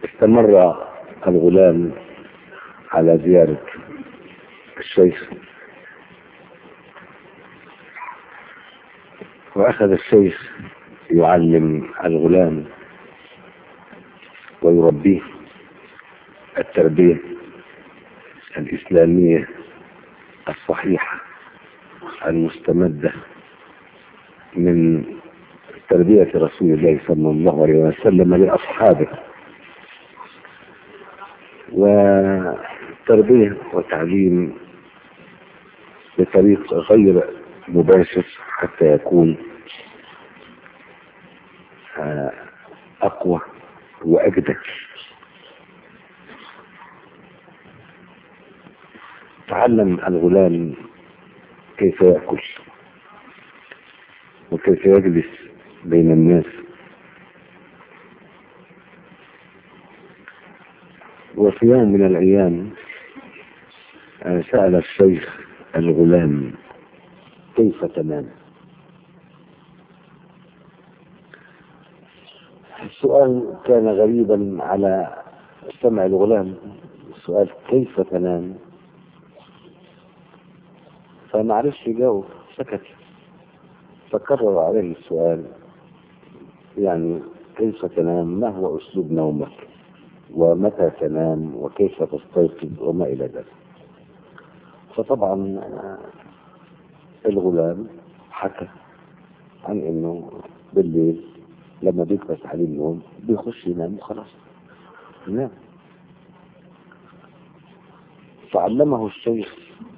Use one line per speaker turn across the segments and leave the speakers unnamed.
استمر الغلام على زيارة الشيخ، وأخذ الشيخ يعلم الغلام ويربيه التربية الإسلامية الصحيحة المستمدة من تربية رسول الله صلى الله عليه وسلم لأصحابه، وتربية وتعليم بطريق غير مباشر حتى يكون أقوى وأجدد. تعلم الغلام كيف يأكل وكيف يجلس بين الناس، وفي يوم من الأيام سأل الشيخ الغلام كيف تنام. السؤال كان غريبا على سمع الغلام، السؤال كيف تنام، فما عرفش يجاوب، سكت. فكرر عليه السؤال، يعني كيف تنام، ما هو أسلوب نومك، ومتى تنام، وكيف تستيقظ، وما إلى ذلك. فطبعا الغلام حكى عن انه بالليل لما بيكبس عليه النوم بيخش ينام وخلاص ينام. فعلمه الشيخ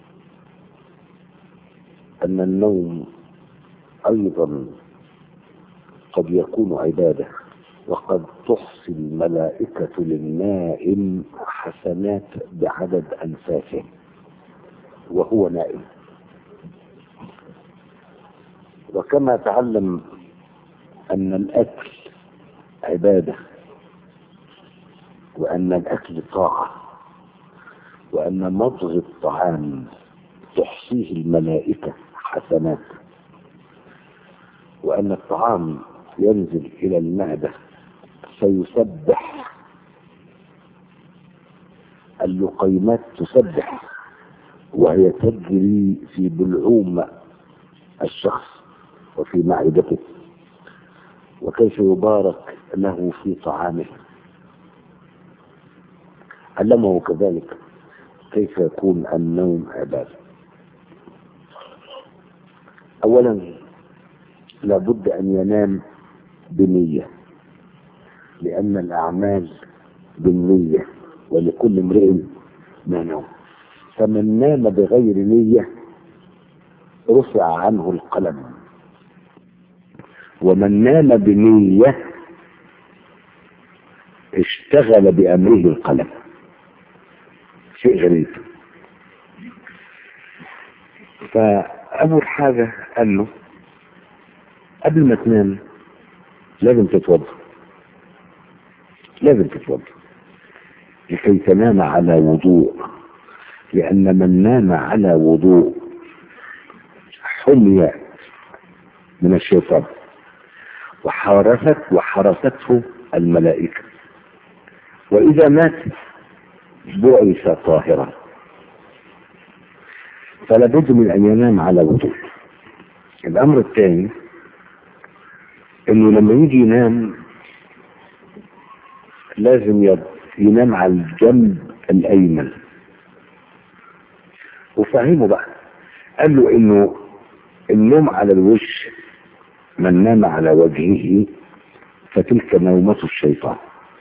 ان النوم ايضا قد يكون عبادة، وقد تحصي الملائكة للنائم حسنات بعدد أنفاسه وهو نائم. وكما تعلم أن الأكل عبادة، وأن الأكل طاعة، وأن مضغ الطعام تحصيه الملائكة حسنات، وأن الطعام ينزل إلى المعدة فيسبح، اللقيمات تسبح وهي تجري في بلعوم الشخص وفي معدته، وكيف يبارك له في طعامه. علمه كذلك كيف يكون النوم عبادة. أولا لابد أن ينام بنية، لأن الأعمال بالنية ولكل امرئ ما نوى. فمن نام بغير نية رفع عنه القلم، ومن نام بنية اشتغل بأمره القلم. شيء غريب. فأول حاجة قال له قبل ما تنام لازم تتوضا، لازم تتوضا لكي تنام على وضوء، لأن من نام على وضوء حمي من الشيطان وحرسته الملائكة، وإذا مات بعث طاهرا. فلا بد من أن ينام على وضوء. الأمر الثاني إنه لما يجي ينام لازم ينام على الجنب الأيمن. وفهمه بقى، قال له إنه النوم على الوش، من نام على وجهه فتلك نومة الشيطان،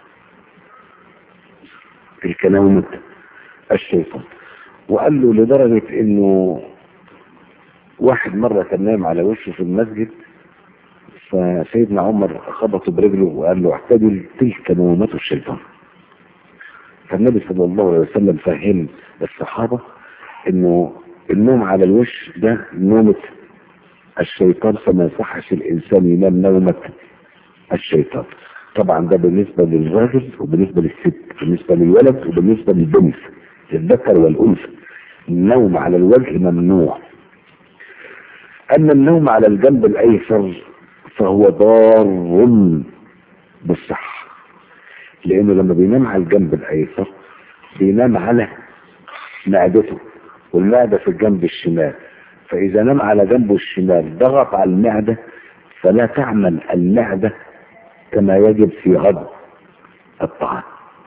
تلك نومة الشيطان. وقال له لدرجة إنه واحد مرة كان نايم على وشه في المسجد، فسيدنا عمر خبطه برجله وقال له اعتدل، تلك نومة الشيطان. فالنبي صلى الله عليه وسلم فهم الصحابة انه النوم على الوش ده نومة الشيطان، فما يصحش الانسان ينام نومة الشيطان. طبعا ده بالنسبة للراجل وبالنسبة للست، بالنسبة للولد وبالنسبة للبنت، الذكر والانثى. النوم على الوجه ممنوع. اما النوم على الجنب الايسر فهو ضار بالصحة، لانه لما بينام على الجنب الايسر بينام على معدته، والمعدة في الجنب الشمال، فاذا نام على جنبه الشمال ضغط على المعدة فلا تعمل المعدة كما يجب في هضم الطعام.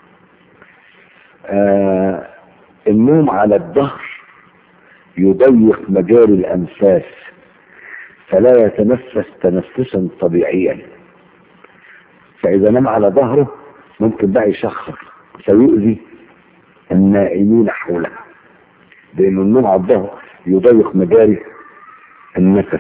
النوم على الظهر يضيق مجاري الانفاس فلا يتنفس تنفسا طبيعيا، فاذا نام على ظهره ممكن بقى يشخر فيؤذي النائمين حوله، لأن النوم على الظهر يضيق مجاري النفس.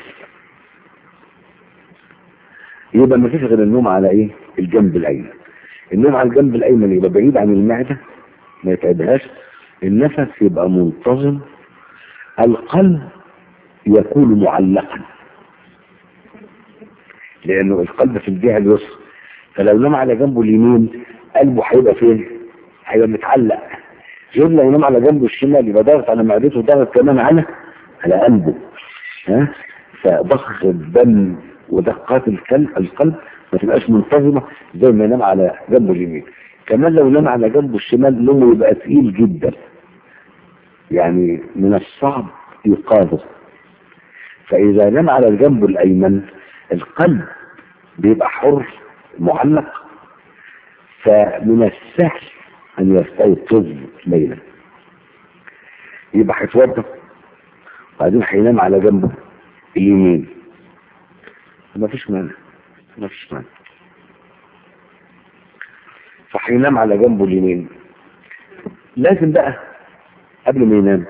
يبقى ما فيش غير النوم على ايه؟ الجنب الايمن. النوم على الجنب الايمن يبقى بعيد عن المعدة ما يتعبهاش، النفس يبقى منتظم، القلب يكون معلقا لانه القلب في الجهة اليسرى، فلو نام على جنبه اليمين قلبه هيبقى فين؟ هيبقى متعلق. غير لو نام على جنبه الشمال يبقى ضغط على معدته ضغط كمان على قلبه. فضخ الدم ودقات القلب ما تبقاش منتظمه زي ما ينام على جنبه اليمين. كمان لو نام على جنبه الشمال نومه يبقى ثقيل جدا، يعني من الصعب ايقاظه. فاذا نام على الجنب الايمن القلب بيبقى حر معلق، فمن السهل ان يستيقظ ليلا. يبقى هيتوضا وبعدين هينام على جنبه اليمين، ما فيش مانع. فهينام على جنبه اليمين. لازم بقى قبل ما ينام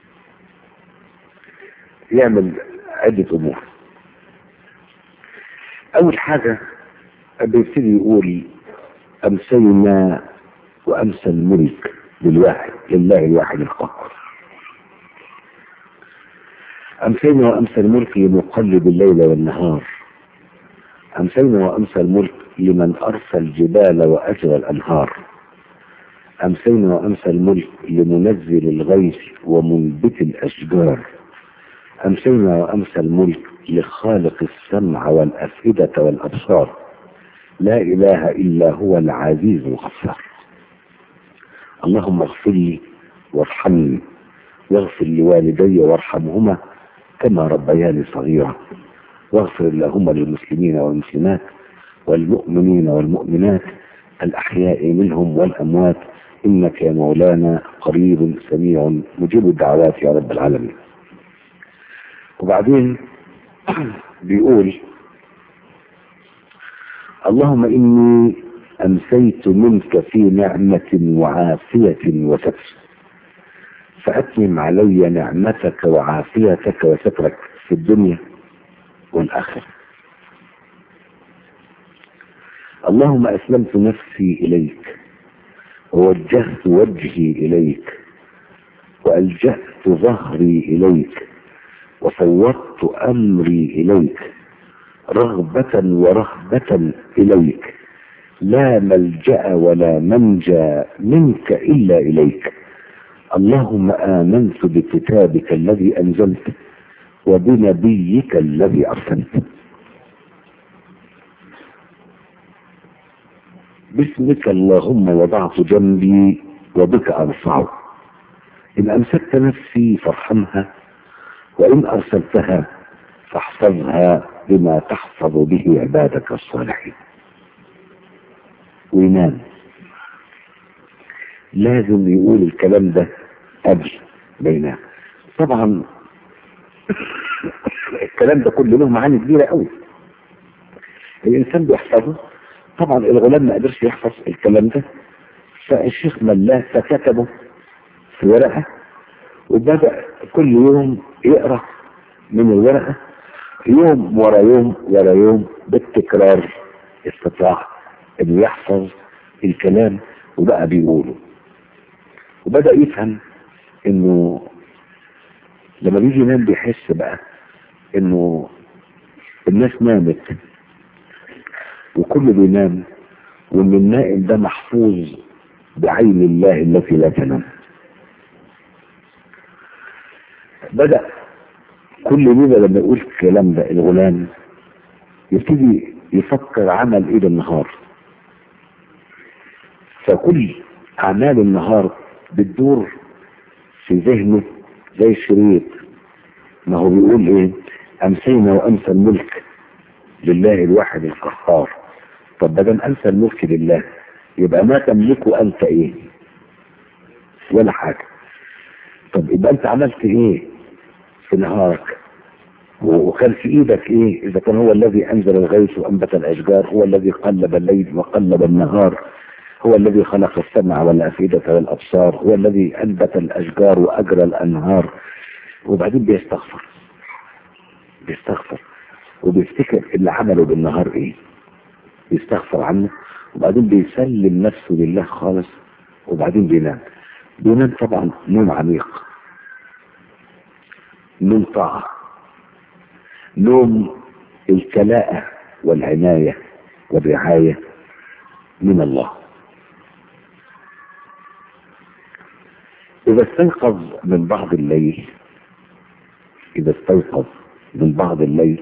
يعمل عدة امور. اول حاجة بيبتدي يقول امسينا وامسى الملك لله الواحد القهار. امسينا وامسى الملك لمقلب الليل والنهار. امسينا وامسى الملك لمن ارسى الجبال واجرى الانهار. امسينا وامسى الملك لمنزل الغيث ومنبت الاشجار. امسينا وامسى الملك لخالق السمع والافئدة والابصار، لا اله الا هو العزيز الغفار. اللهم اغفر لي وارحمني واغفر لوالدي وارحمهما كما ربياني صغيرا، واغفر اللهم للمسلمين والمسلمات والمؤمنين والمؤمنات الأحياء منهم والأموات إنك يا مولانا قريب سميع مجيب الدعوات يا رب العالمين. وبعدين بيقول اللهم إني أمسيت منك في نعمة وعافية وستر، فأتمم علي نعمتك وعافيتك وسترك في الدنيا والآخرة. اللهم أسلمت نفسي إليك ووجهت وجهي إليك وألجأت ظهري إليك وفوضت أمري إليك رغبة ورهبة إليك، لا ملجأ ولا منجى منك إلا إليك. اللهم آمنت بكتابك الذي أنزلت وبنبيك الذي أرسلت. باسمك اللهم وضعت جنبي وبك أرفعه، إن أمسكت نفسي فارحمها وإن أرسلتها فاحفظها بما تحفظ به عبادك الصالحين. وينام. لازم يقول الكلام ده قبل ما ينام. طبعا الكلام ده كله له معاني كبيرة قوي الإنسان بيحفظه. طبعا الغلام ما قدرش يحفظ الكلام ده، فالشيخ ملاه فكتبه في ورقة وبدأ كل يوم يقرأ من الورقة يوم ورا يوم ورا يوم بالتكرار، استطاع انه يحفظ الكلام وبقى بيقوله. وبدأ يفهم انه لما بيجي ينام بيحس بقى انه الناس نامت وكله بينام، وان النائم ده محفوظ بعين الله التي لا تنام. بدأ كل ليلة لما يقول الكلام ده الغلام يبتدي يفكر عمل ايه بالنهار، فكل اعمال النهار بتدور في ذهنه زي الشريط. ما هو بيقول ايه؟ امسينا وامسى الملك لله الواحد القهار. طب بدل امسى الملك لله يبقى ما تملكه انت ايه؟ ولا حاجه. طب يبقى انت عملت ايه في نهارك؟ وكان في ايدك ايه؟ اذا كان هو الذي انزل الغيث وانبت الاشجار، هو الذي قلب الليل وقلب النهار، هو الذي خلق السمع والافئده والابصار، هو الذي انبت الاشجار واجرى الانهار. وبعدين بيستغفر وبيفتكر اللي عمله بالنهار ايه، بيستغفر عنه، وبعدين بيسلم نفسه لله خالص، وبعدين بينام طبعا نوم عميق، نوم طاعة، نوم الكلاءة والعناية والرعاية من الله. إذا استيقظ من بعض الليل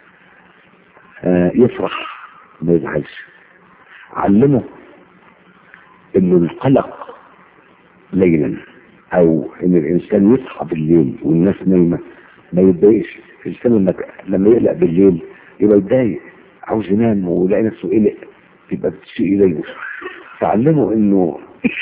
يفرح ما يزعلش. علمه انه القلق ليلا او ان الانسان يصحى بالليل والناس نايمه ما يتضايقش. الانسان لما يقلق بالليل يبقى يتضايق، عاوز ينام ويلاقي نفسه قلق، يبقى شيء يضايقه. تعلمه انه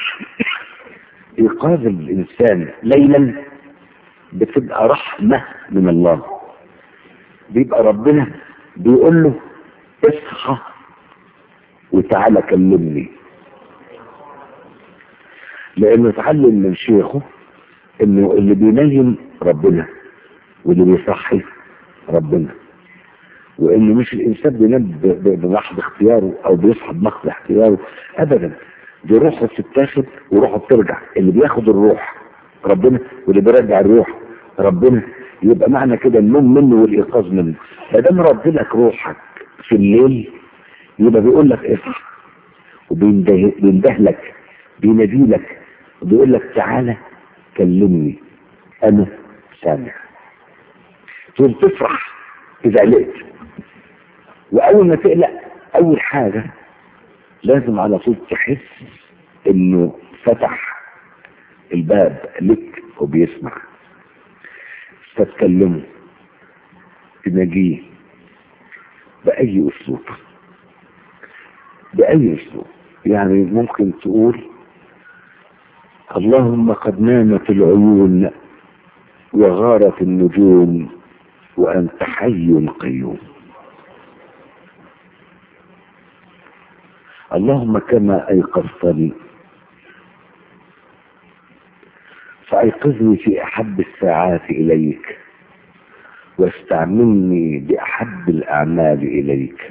ايقاظ الانسان ليلا بتبقى رحمه من الله، بيبقى ربنا بيقول له اصحى وتعالى كلمني. لانه اتعلم من شيخه انه اللي بينيم ربنا واللي بيصحي ربنا، وانه مش الانسان بينام بمحض اختياره او بيصحى بمحض اختياره ابدا. دي روحه بتتاخد وروحه بترجع. اللي بياخد الروح ربنا واللي بيرجع الروح ربنا. يبقى معنى كده النوم منه والايقاظ منه. فدام رد لك روحك في الليل يبقى بيقول لك اصحى، وبيندهلك بيناديلك وبيقول لك تعالى كلمني انا سامع. تقول تفرح اذا قلقت. واول ما تقلق اول حاجه لازم على طول تحس انه فتح الباب لك وبيسمع، فتكلمه تناجيه بأي أسلوب. يعني ممكن تقول اللهم قد نامت العيون وغارت النجوم وأنت حي قيوم. اللهم كما أيقظتني فأيقظني في أحب الساعات إليك واستعملني بأحب الأعمال إليك.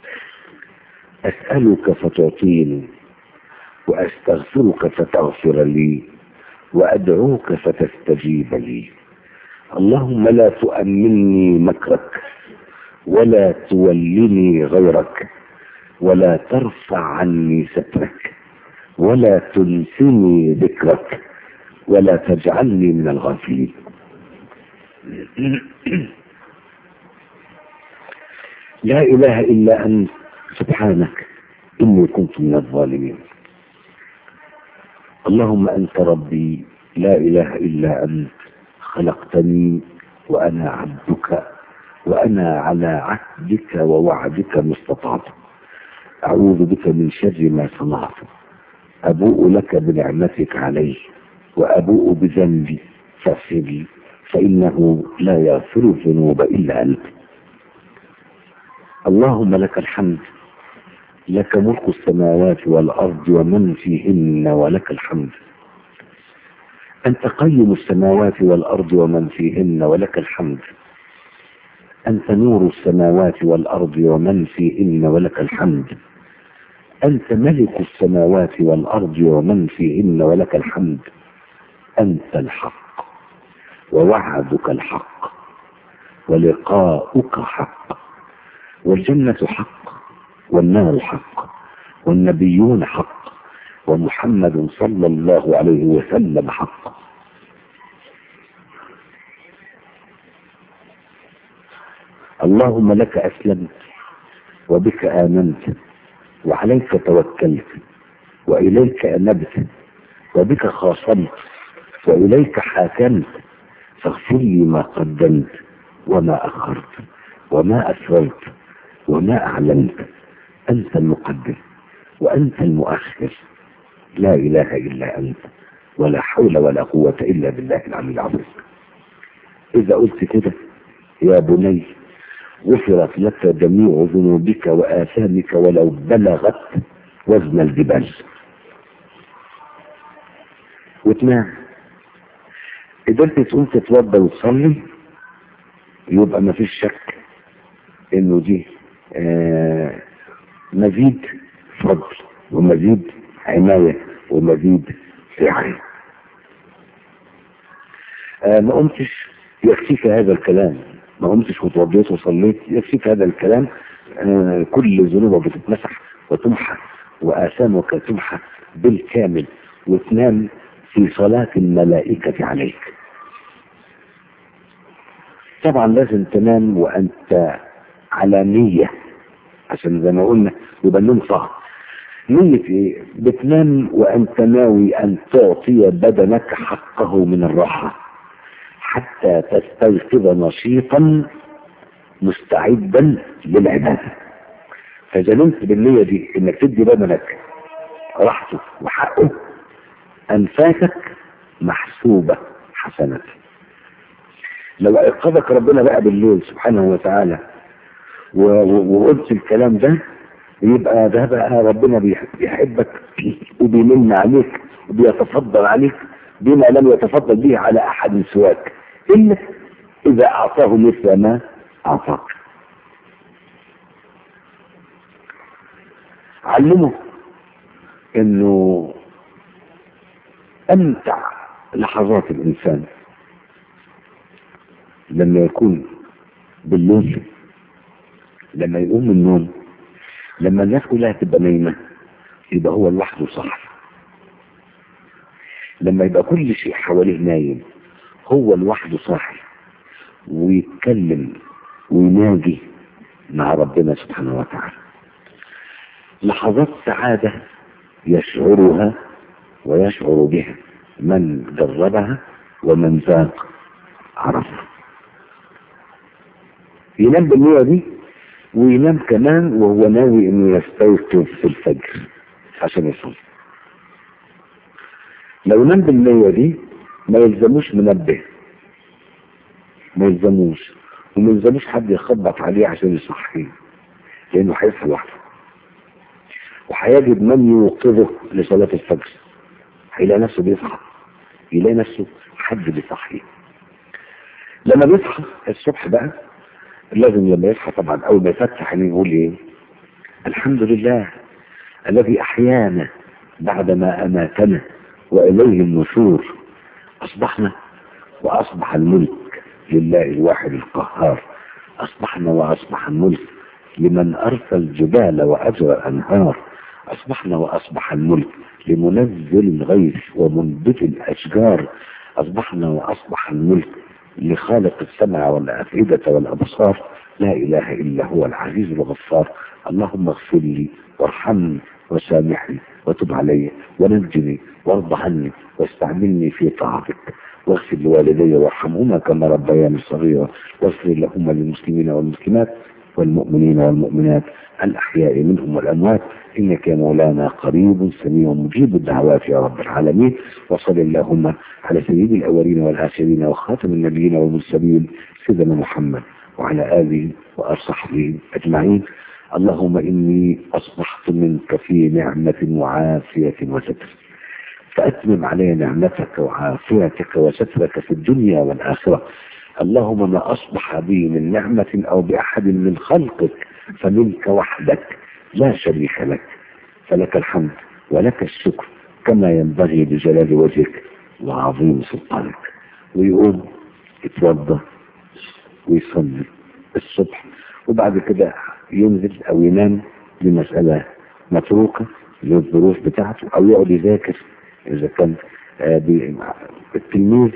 أسألك فتعطيني وأستغفرك فتغفر لي وأدعوك فتستجيب لي. اللهم لا تؤمني مكرك ولا تولني غيرك ولا ترفع عني سترك ولا تنسني ذكرك ولا تجعلني من الغافلين. لا إله إلا أنت سبحانك إني كنت من الظالمين. اللهم أنت ربي لا إله إلا أنت خلقتني وأنا عبدك وأنا على عهدك ووعدك ما استطعت. أعوذ بك من شر ما صنعت. أبوء لك بنعمتك علي وأبوء بذنبي فاغفر لي فإنه لا يغفر الذنوب إلا أنت. اللهم لك الحمد، لك ملك السماوات والأرض ومن فيهن ولك الحمد. أنت قيم السماوات والأرض ومن فيهن ولك الحمد. أنت نور السماوات والأرض ومن فيهن ولك الحمد. أنت ملك السماوات والأرض ومن فيهن ولك الحمد. أنت الحق ووعدك الحق ولقاؤك حق والجنة حق والنار حق والنبيون حق ومحمد صلى الله عليه وسلم حق. اللهم لك أسلمت وبك آمنت وعليك توكلت وإليك أنبت وبك خاصمت وإليك حاكمت، فاغفر لي ما قدمت وما أخرت وما أسررت وما أعلنت، أنت المقدم وأنت المؤخر، لا إله إلا أنت، ولا حول ولا قوة إلا بالله العلي العظيم. إذا قلت كده يا بني غفرت لك جميع ذنوبك وآثامك ولو بلغت وزن الجبال. وتنام. قدرت تقوم تتوضى وتصلي، يبقى ما فيش شك انه دي مزيد فضل ومزيد عناية ومزيد رعاية. ما قمتش يكفيك هذا الكلام، ما قمتش وتوضيت وصليت يكفيك هذا الكلام. كل ذنوبك بتتمسح وتمحى وآثامك تمحى بالكامل، وتنام في صلاة الملائكة عليك. طبعا لازم تنام وأنت على نية، عشان زي ما قلنا يبقى النوم صعب. نية ايه؟ بتنام وأنت ناوي أن تعطي بدنك حقه من الراحة حتى تستيقظ نشيطا مستعدا للعبادة. فإذا نمت بالنية دي انك تدي بدنك راحته وحقه، أنفاسك محسوبة حسنات. لو أيقظك ربنا بقى بالليل سبحانه وتعالى وقلت الكلام ده، يبقى ده بقى ربنا بيحبك وبيمن عليك وبيتفضل عليك بما لم يتفضل به على أحد سواك، إلا إذا أعطاه مثل ما أعطاك. علمه إنه أمتع لحظات الإنسان لما يكون بالليل، لما يقوم من النوم، لما الناس كلها تبقى نايمة يبقى هو لوحده صاحي. لما يبقى كل شيء حواليه نايم هو لوحده صاحي ويتكلم ويناجي مع ربنا سبحانه وتعالى. لحظات سعادة يشعرها ويشعر بها من جربها ومن ذاق عرفها. ينام بالنية دي، وينام كمان وهو ناوي انه يستيقظ في الفجر عشان يصلي. لو نام بالنية دي ما يلزموش منبه، ما يلزموش، وما يلزموش حد يخبط عليه عشان يصحيه، لانه هيصحى لوحده وهيجد من يوقظه لصلاة الفجر. هيلاقي نفسه بيصحى، يلاقي نفسه حد بيصحيه. لما بيصحى الصبح بقى لازم لما يصحى طبعا اول ما يفتح عينيه يقول ايه؟ الحمد لله الذي احيانا بعدما اماتنا واليه النشور. اصبحنا واصبح الملك لله الواحد القهار. اصبحنا واصبح الملك لمن ارسل الجبال واجرى الانهار. اصبحنا واصبح الملك لمنزل الغيث ومنبت الاشجار. اصبحنا واصبح الملك لخالق السمع والافئده والابصار. لا اله الا هو العزيز الغفار. اللهم اغفر لي وارحمني وسامحني وتب علي ونجني وارض عني واستعملني في طاعتك، واغفر لوالدي وارحمهما كما ربياني صغيرا، واغفر لهما للمسلمين والمسلمات والمؤمنين والمؤمنات الأحياء منهم والأموات، إنك يا مولانا قريب سميع مجيب الدعوات يا رب العالمين. وصل اللهم على سيد الأولين والآخرين وخاتم النبيين والمرسلين سيدنا محمد وعلى آله وصحبه أجمعين. اللهم إني أصبحت منك في نعمة وعافية وستر، فأتمم علي نعمتك وعافيتك وسترك في الدنيا والآخرة. اللهم ما أصبح بي من نعمة أو بأحد من خلقك فمنك وحدك لا شريك لك، فلك الحمد ولك الشكر كما ينبغي لجلال وجهك وعظيم سلطانك. ويقوم يتوضا ويصلي الصبح، وبعد كده ينزل أو ينام لمسألة متروكة للظروف بتاعته، أو يقعد يذاكر إذا كان التلميذ.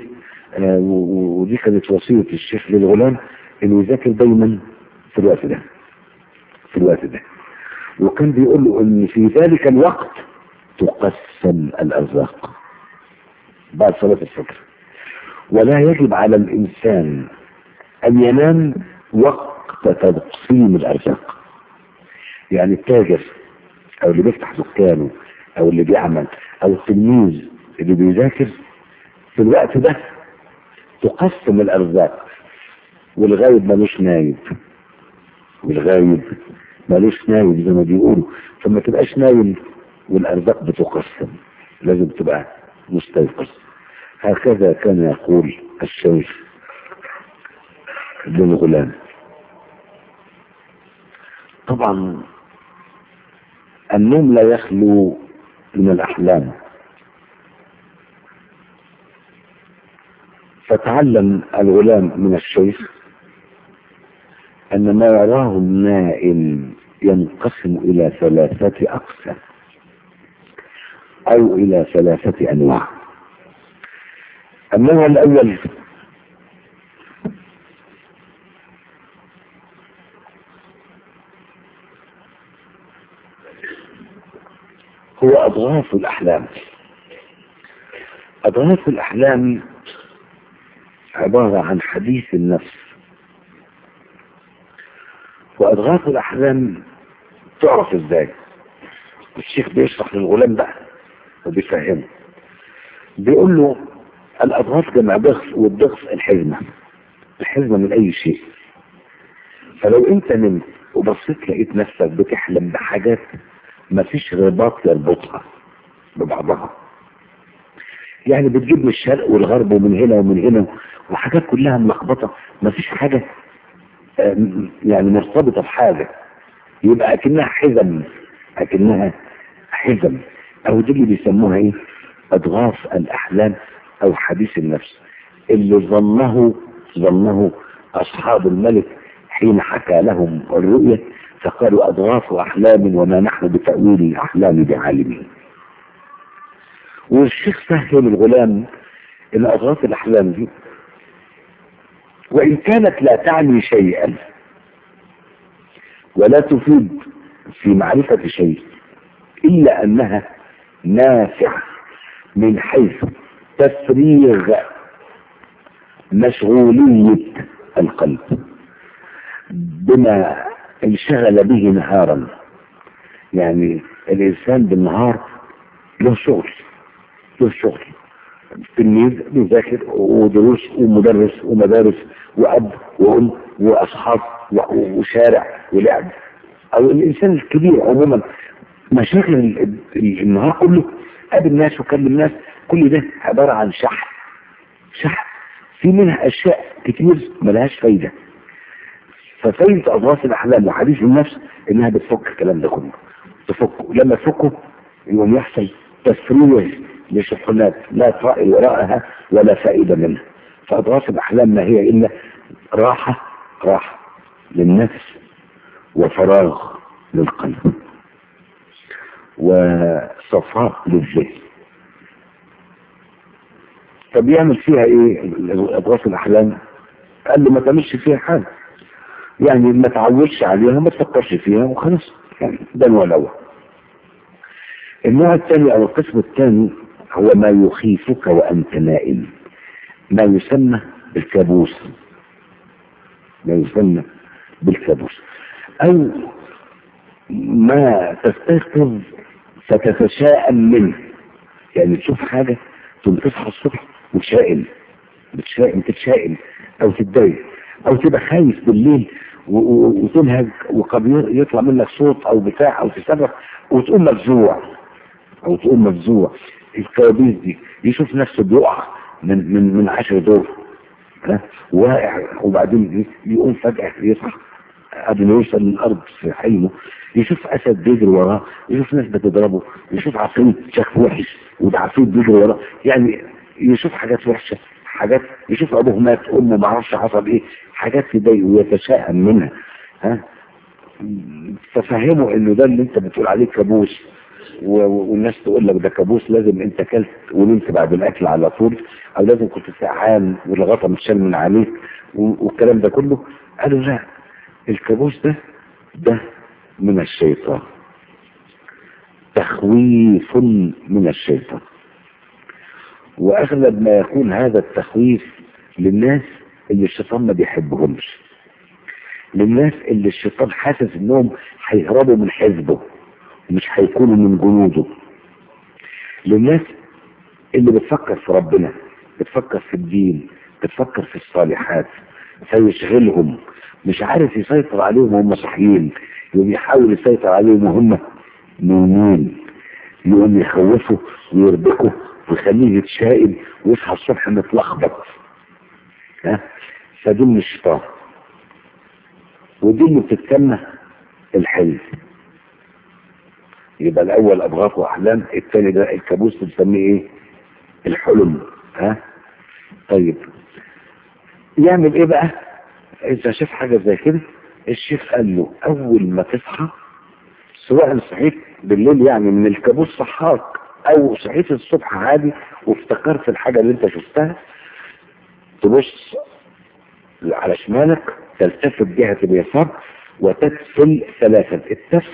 ودي كانت وصية الشيخ للغلام انه يذاكر دايما في الوقت ده، وكان بيقول له ان في ذلك الوقت تقسم الأرزاق بعد صلاة الفجر. ولا يجب على الإنسان أن ينام وقت تقسيم الأرزاق. يعني التاجر أو اللي بيفتح دكانه أو اللي بيعمل أو التلميذ اللي بيذاكر في الوقت ده تقسم الأرزاق، والغايب ملوش نايب، والغايب ملوش نايب زي ما بيقولوا. فما تبقاش نايم والأرزاق بتقسم، لازم تبقى مستيقظ. هكذا كان يقول الشيخ ابن غلام. طبعا النوم لا يخلو من الأحلام، فتعلم الغلام من الشيخ أن ما يراه النائم ينقسم إلى 3 أقسام أو إلى 3 أنواع. النوع الأول هو أضغاث الأحلام. أضغاث الأحلام عبارة عن حديث النفس. وأضغاث الأحلام تعرف إزاي؟ الشيخ بيشرح للغلام بقى وبيفهمه، بيقول له الأضغاث جمع ضغط، والضغط الحزمة، الحزمة من أي شيء. فلو أنت نمت وبصيت لقيت نفسك بتحلم بحاجات ما فيش رباط يربطها ببعضها، يعني بتجيب من الشرق والغرب ومن هنا ومن هنا وحاجات كلها ملخبطة، ما فيش حاجة يعني مرتبطة بحاجة، يبقى أكنها حزم، أكنها حزم. أو دي اللي بيسموها إيه؟ أضغاث الأحلام أو حديث النفس، اللي ظنه أصحاب الملك حين حكى لهم الرؤية، فقالوا أضغاث أحلام وما نحن بتأويل الأحلام بعالمين. والشيخ فهم الغلام إن أضغاث الأحلام دي وإن كانت لا تعني شيئا ولا تفيد في معرفة شيء، إلا أنها نافعة من حيث تفريغ مشغولية القلب بما انشغل به نهارا. يعني الإنسان بالنهار له شغل، تلميذ بيذاكر ودروس ومدرس ومدارس وأب وأم وأصحاب وشارع ولعب، أو الإنسان الكبير عموما مشاغل النهار كله، قابل ناس وكلم ناس، كل ده عبارة عن شحن في منها أشياء كتير ملهاش فايدة. ففايدة أضغاث الأحلام وحديث النفس إنها بتفك الكلام ده كله، تفكه. لما تفكه يوم يحصل تفريغ لشحنات لا طائل وراءها ولا فائدة منها. فأضغاث الأحلام ما هي إلا راحة للنفس وفراغ للقلب وصفاء للذهن. طب يعمل فيها ايه أضغاث الأحلام؟ قال له ما تعملش فيها حاجة، يعني ما تعودش عليها، ما تفكرش فيها وخلاص. يعني ده النوع الأول. النوع الثاني أو القسم الثاني هو ما يخيفك وأنت نائم، ما يسمى بالكابوس، أو ما تستيقظ فتتشائم منه. يعني تشوف حاجة ثم تصحى الصبح تتشائم أو تتضايق أو تبقى خايف بالليل وتنهج وقد يطلع منك صوت أو بتاع أو تصرخ وتقوم مفزوع. الكوابيس دي يشوف نفسه بيقع من 10 دور واقع، وبعدين يقوم فجأة يصحى قبل ما يوصل للأرض في حلمه، يشوف أسد بيجري وراه، يشوف ناس بتضربه، يشوف عفريت شكله وحش وده عفريت بيجري وراه، يعني يشوف حاجات وحشة، حاجات يشوف أبوه مات، أمه ما عرفش حصل إيه، حاجات تضايقه ويتشائم منها. ففهموا إنه ده اللي أنت بتقول عليه كابوس، والناس تقول لك ده كابوس لازم أنت كلت ونمت بعد الأكل على طول، أو لازم كنت سقعان والغطا متشال من عليك والكلام ده كله. قالوا لا، الكابوس ده من الشيطان. تخويف من الشيطان. واغلب ما يكون هذا التخويف للناس اللي الشيطان ما بيحبهمش، للناس اللي الشيطان حاسس انهم هيهربوا من حزبه ومش هيكونوا من جنوده، للناس اللي بتفكر في ربنا، بتفكر في الدين، بتفكر في الصالحات، فيشغلهم مش عارف يسيطر عليهم وهم صحيين، يقوم يحاول يسيطر عليهم وهم نايمين، يقوم يخوفه ويربكه ويخليه يتشائم ويصحى الصبح متلخبط. فدي من الشيطان، ودي اللي بتتسمى الحلم. يبقى الاول اضغاث واحلام، الثاني ده الكابوس بنسميه ايه؟ الحلم. طيب يعمل ايه بقى اذا شاف حاجه زي كده؟ الشيخ قال له اول ما تصحى، سواء صحيت بالليل يعني من الكابوس صحاك او صحيت الصبح عادي وافتكرت الحاجه اللي انت شفتها، تبص على شمالك، تلتفت جهه اليسار وتتفل ثلاثا. التفل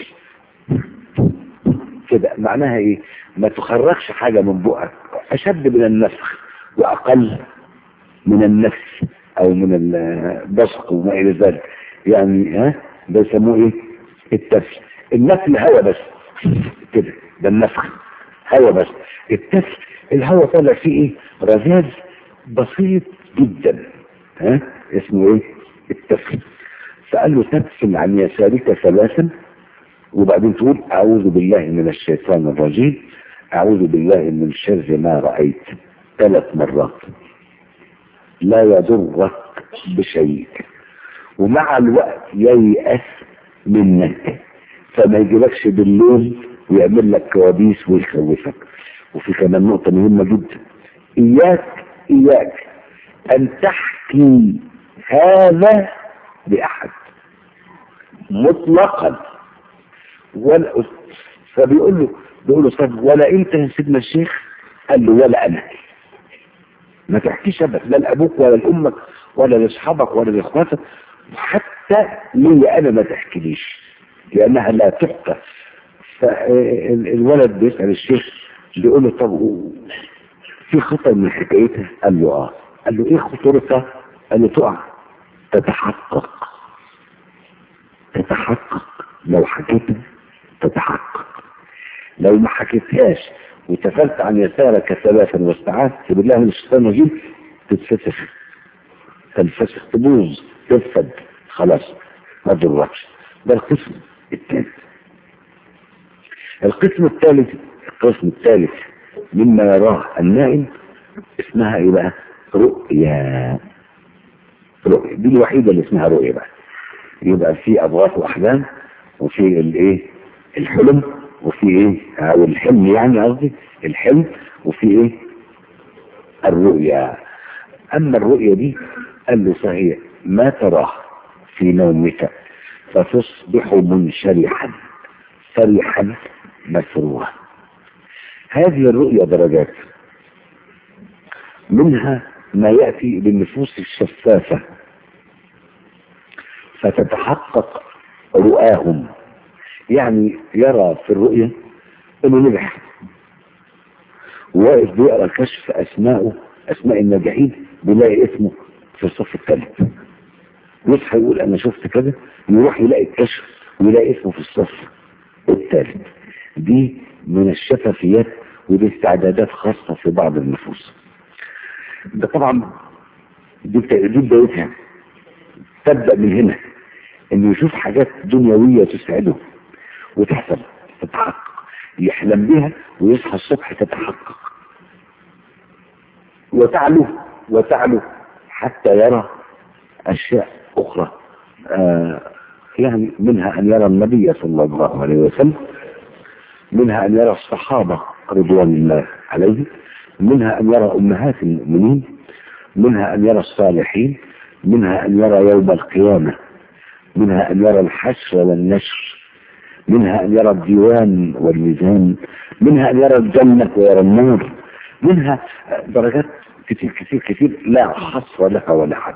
كده معناها ايه؟ ما تخرجش حاجه من بقك، اشد من النفخ واقل من النفس او من البصق وما الى ذلك. يعني ده يسموه ايه؟ التفل. النفل هوا بس كده، ده النفخ هوا بس. التفل الهوا طالع فيه ايه؟ رذاذ بسيط جدا، اسمه ايه؟ التفل. فقال له تتفل عن يسارك ثلاثا، وبعدين تقول اعوذ بالله من الشيطان الرجيم، اعوذ بالله من شر ما رأيت 3 مرات، لا يضرك بشيء. ومع الوقت ييأس منك، فما يجيلكش بالليل ويعمل لك كوابيس ويخوفك. وفي كمان نقطة مهمة جدا، إياك أن تحكي هذا لأحد مطلقا. فبيقول له طب ولا انت يا سيدنا الشيخ؟ قال له ولا انا. ما تحكيش ابدا، لا لابوك ولا لامك ولا لاصحابك ولا لاخواتك، حتى لي انا ما تحكيليش، لانها لا تحكى. فالولد بيسال الشيخ، بيقول له طب في خطر من حكايتها؟ قال له قال له ايه خطورتها؟ قال له تقع، تتحقق لو حكيتها تتحقق، لو ما حكيتهاش وتفلت عن يسارك ثلاثا واستعاذت بالله من الشيطان الرجيم، تنفسخ، تبوظ، تفسد، خلاص ما تضركش. ده القسم الثالث. القسم الثالث مما يراه النائم اسمها ايه بقى؟ رؤيا. دي الوحيده اللي اسمها رؤيا بقى. يبقى في اضغاث واحلام، وفي الايه؟ الحلم، وفي ايه؟ او الحلم يعني قصدي الحلم، وفي ايه؟ الرؤيا. اما الرؤيا دي قال له صحيح ما تراه في نومك فتصبح منشرحا فرحا مسرورا. هذه الرؤيا درجات، منها ما يأتي للنفوس الشفافة فتتحقق رؤاهم، يعني يرى في الرؤيا انه نجح، واقف بيقرا كشف اسماء الناجحين، بيلاقي اسمه في الصف الثالث، يصحى يقول انا شفت كذا، يروح يلاقي الكشف ويلاقي اسمه في الصف الثالث. دي من الشفافيات، ودي استعدادات خاصة في بعض النفوس. ده طبعا دي بدايتها، تبدأ من هنا انه يشوف حاجات دنيوية تسعده وتحصل تتحقق، يحلم بها ويصحى الصبح تتحقق، وتعلو حتى يرى اشياء اخرى. يعني منها ان يرى النبي صلى الله عليه وسلم، منها ان يرى الصحابة رضوان الله عليهم، منها ان يرى امهات المؤمنين، منها ان يرى الصالحين، منها ان يرى يوم القيامة، منها ان يرى الحشر والنشر، منها ان يرى الديوان والميزان، منها ان يرى الجنة ويرى النار، منها درجات كتير كتير كتير لا حصر لها ولا حد.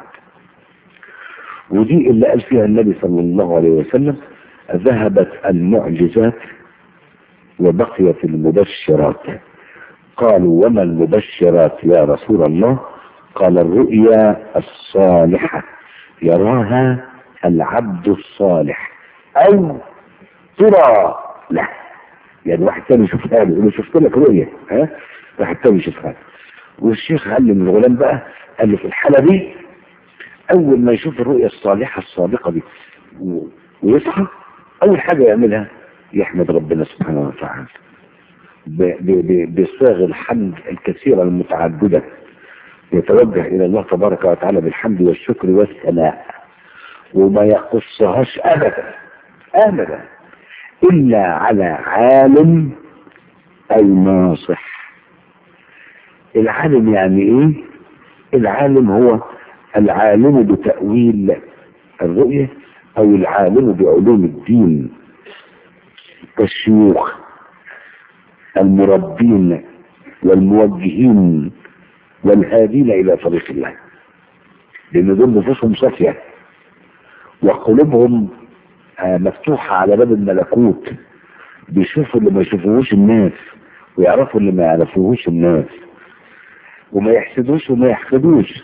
ودي اللي قال فيها النبي صلى الله عليه وسلم ذهبت المعجزات وبقيت المبشرات. قالوا وما المبشرات يا رسول الله؟ قال الرؤيا الصالحة يراها العبد الصالح أو ترى له. يعني واحد تاني يشوفها له، يقول شفت لك رؤيا، واحد تاني يشوفها له. والشيخ قال لي من الغلام بقى، قال لي في الحالة دي أول ما يشوف الرؤيا الصالحة الصادقة دي ويصحى، أول حاجة يعملها يحمد ربنا سبحانه وتعالى بصيغ الحمد الكثيرة المتعددة، يتوجه إلى الله تبارك وتعالى بالحمد والشكر والثناء، وما يقصهاش أبدا إلا على عالم أو ناصح. العالم يعني إيه؟ العالم هو العالم بتأويل الرؤية أو العالم بعلوم الدين كالشيوخ المربين والموجهين والهادين إلى طريق الله، لأن دول نفوسهم صافية وقلوبهم مفتوحة على باب الملكوت، بيشوفوا اللي ما يشوفوهوش الناس ويعرفوا اللي ما يعرفوهوش الناس، وما يحسدوش وما يحقدوش.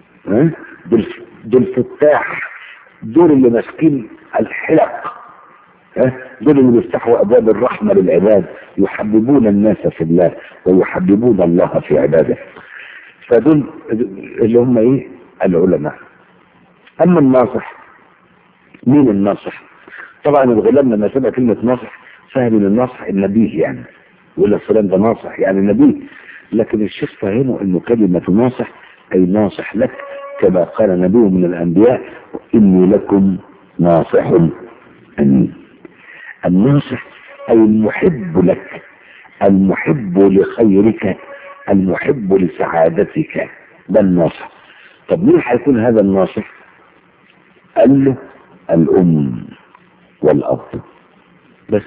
دول فتاح، دول اللي ماسكين الحلق، دول اللي بيفتحوا ابواب الرحمة للعباد، يحببون الناس في الله ويحببون الله في عباده. فدول اللي هم ايه؟ العلماء. اما الناصح، مين الناصح؟ طبعا الغلام لما سمع كلمة ناصح فهم ان الناصح النبيه، يعني يقول لك فلان ده ناصح يعني نبيه، لكن الشيخ فهمه انه كلمة ناصح اي ناصح لك، كما قال نبي من الانبياء اني لكم ناصح امين. الناصح اي المحب لك، المحب لخيرك، المحب لسعادتك، ده الناصح. طب مين هيكون هذا الناصح؟ قال له الام والاب بس،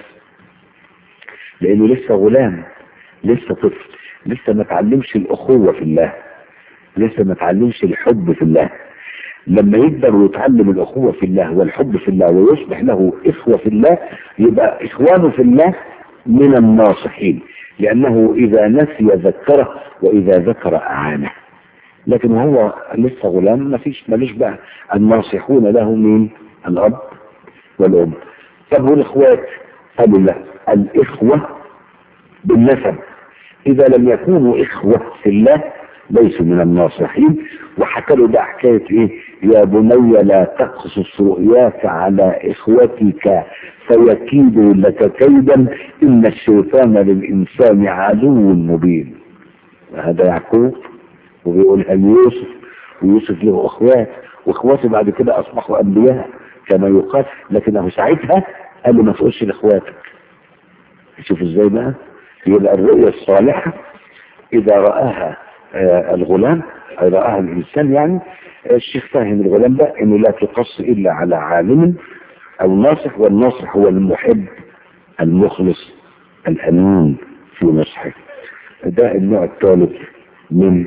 لانه لسه غلام، لسه طفل، لسه ما تعلمش الاخوة في الله، لسه ما تعلمش الحب في الله. لما يكبر ويتعلم الاخوة في الله والحب في الله ويصبح له اخوة في الله، يبقى اخوانه في الله من الناصحين، لانه اذا نسي ذكره واذا ذكر اعانه. لكن هو لسه غلام، ماليش بقى. الناصحون له من الاب والام. طب والاخوات؟ قالوا لا، الاخوة بالنسب، اذا لم يكونوا اخوة في الله ليسوا من الناصحين. وحكى له ده حكاية ايه؟ يا بني لا تقصص رؤياك على اخوتك فيكيدوا لك كيدا ان الشيطان للانسان عدو مبين. هذا يعقوب وبيقولها ليوسف، ويوسف له اخوات، واخواته بعد كده اصبحوا انبياء كما يقال، لكنه ساعتها قال له ما تقولش لاخواتك. شوف ازاي بقى. يبقى الرؤيا الصالحة اذا رآها الغلام، رآها الانسان، يعني الشيخ فاهم الغلام ده انه لا تقص الا على عالم او ناصح، والناصح هو المحب المخلص الامين في نصحه. ده النوع الثالث من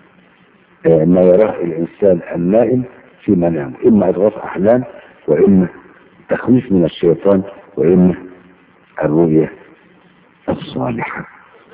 ما يراه الانسان النائم في منامه، اما اضغاث احلام، واما تخويف من الشيطان، واما الرؤيا الصالحة.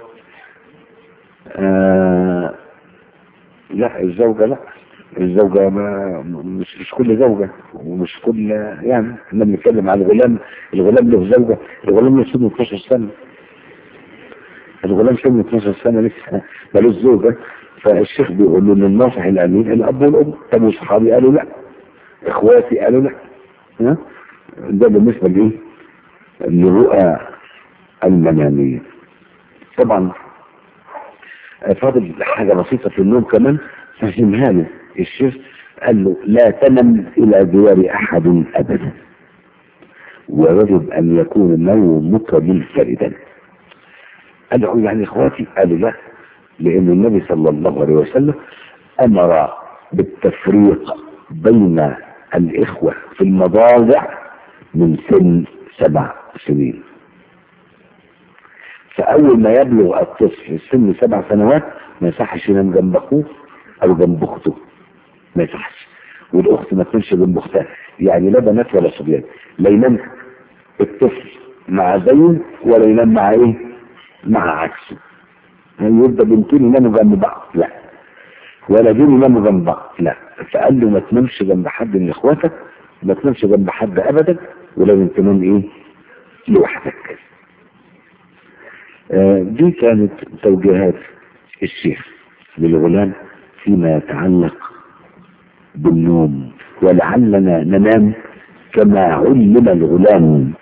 لا الزوجة لا، الزوجة مش كل زوجة، ومش كل، يعني احنا بنتكلم على الغلام. الغلام له زوجة، الغلام له سنه 12 سنة، الغلام سنه 12 سنة لسه مالوش زوجة. فالشيخ بيقول له ان الناصح الامين الاب والام. طب واصحابي قالوا لا، اخواتي قالوا لا. ده بالنسبة لايه؟ للرؤى المنامية. طبعا فاضل حاجة بسيطة في النوم كمان فهمها له الشيخ، قال له لا تنم الى جوار احد ابدا، ويجب ان يكون نومك منفردا. قال له يعني اخواتي؟ قالوا لا، لان النبي صلى الله عليه وسلم امر بالتفريق بين الاخوة في المضاجع من سن 7 سنين. فاول ما يبلغ الطفل سن 7 سنوات ما يصحش ينام جنب اخوه او جنب اخته، ما يصحش. والاخت ما تنامش جنب اختها، يعني لا بنات ولا صبيان. لا ينام الطفل مع زين ولا ينام مع ايه؟ مع عكسه. يبقى بنتين يناموا جنب بعض؟ لا. ولا دين يناموا جنب بعض؟ لا. فقال له ما تنامش جنب حد من اخواتك، ما تنامش جنب حد ابدا، ولازم تنام ايه؟ لوحدك. دي كانت توجيهات الشيخ للغلام فيما يتعلق بالنوم. ولعلنا ننام كما علم الغلام